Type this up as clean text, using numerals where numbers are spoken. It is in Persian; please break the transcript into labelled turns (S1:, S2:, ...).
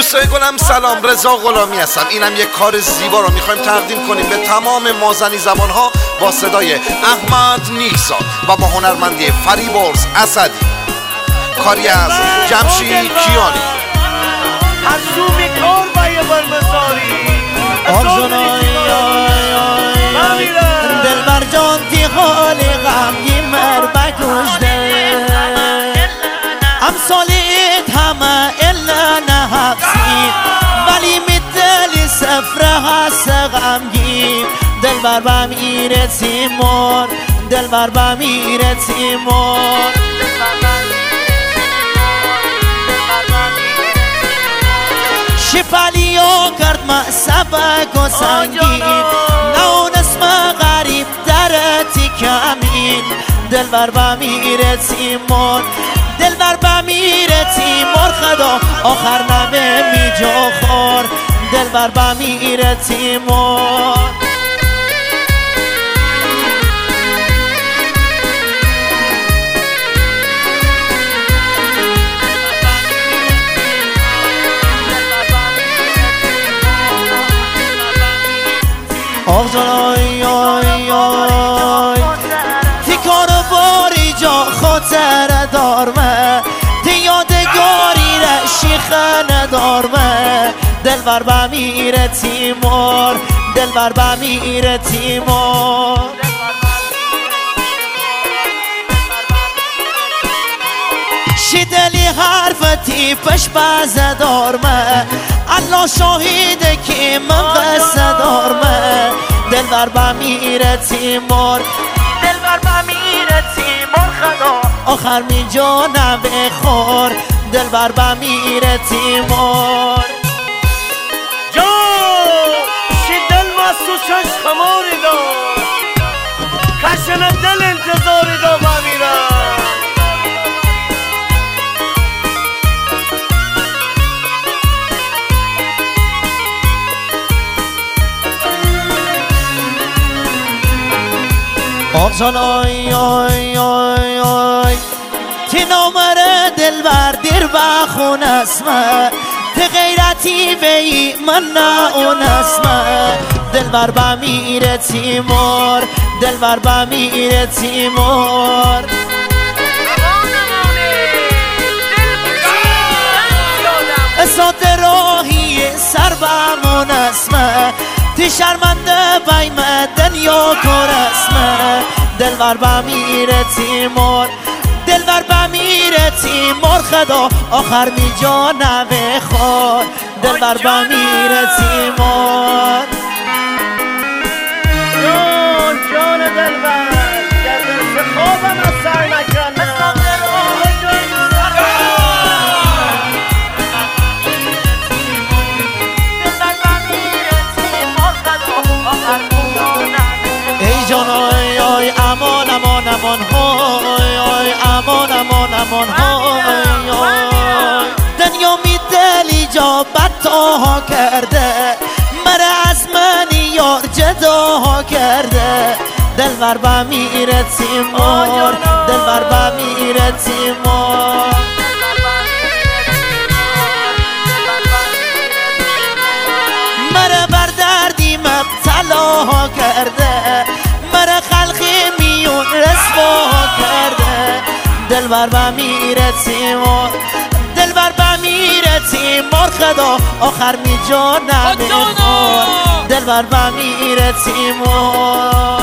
S1: دوستای گلم سلام، رضا غلامی هستم. اینم یک کار زیبا رو میخوایم تقدیم کنیم به تمام مازنی زبانها با صدای احمد نیکزاد و با هنرمندی فریبرز اسدی. کاری از جمشید کیانی.
S2: حسومی کار بایه برمزاری دل بر جان تی حال غمگی مر بکشده امثالیت همه الا نحبسی ولی میدلی سفره هست غمگی دل بر بمیره تیمور دل بر بمیره تیمور شپالیو کرد معصبک و سنگین نون اسم غریب درتی کمین دل بر بمیره تیمور دل بر بمیره تیمور خدا آخر نمه می جا خور دل بر بمیره تیمور آخ جان آی آی آی تی کارو باری جا خاطر دارمه تی یادگاری را شیخه ندارمه دل بر بمیره تیمور دل بر بمیره تیمور شیدلی حرفتی پش بازه دارمه الله شاهیده که من قصه دارمه دل بر بمیره تیمور دل بر بمیره تیمور خدا آخر می جانم بخور دل بر بمیره تیمور جان شی دل ماسوشش خماری دار کشن دل انتظاری دار بمیره آخ جان آی آی آی آی تی نامره دل بر دیر بخون اسمه تی غیرتی بی من نه اون اسمه دل بر بمیره تیمور دل بر بمیره تیمور اسات راهی سر بمون اسمه تی شرمنده بایم دنیا کار اسمه دل بر بمیره تیمور دل بر بمیره تیمور خدا آخر می جانم خور دل بر بمیره تیمور جان جان دل بر گردن خوابم از سر نکنه ای جان آی آی امان امان امان های آی امان امان امان های آی دنیا می دلی جا بدتاها کرده مره از من یار جداها کرده دل بر بمیره تیمور دل بر بمیره تیمور مره بر دردی مبتلاها کرده مره خلقی میون رسواها کرده دل بر بمیره تیمور دل بر بمیره تیمور خدا آخر می جانم خور دل بر بمیره تیمور